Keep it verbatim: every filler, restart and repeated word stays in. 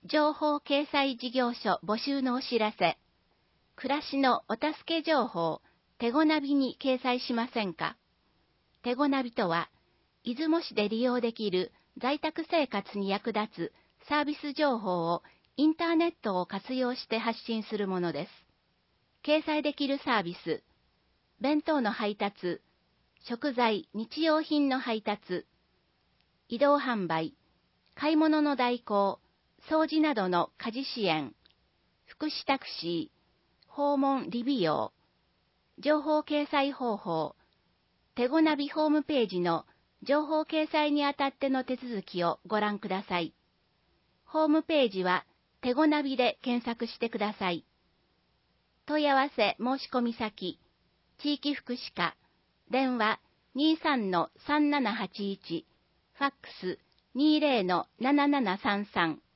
情報掲載事業所募集のお知らせ。暮らしのお助け情報、手ごナビに掲載しませんか？手ごナビとは、出雲市で利用できる在宅生活に役立つサービス情報をインターネットを活用して発信するものです。掲載できるサービス、弁当の配達、食材・日用品の配達、移動販売、買い物の代行、掃除などの家事支援、福祉タクシー、訪問理美容、情報掲載方法、手ごナビホームページの情報掲載にあたっての手続きをご覧ください。ホームページは手ごナビで検索してください。問い合わせ申し込み先、地域福祉課、電話 にじゅうさんのさんななはちいち、ファックス にじゅうのななななさんさん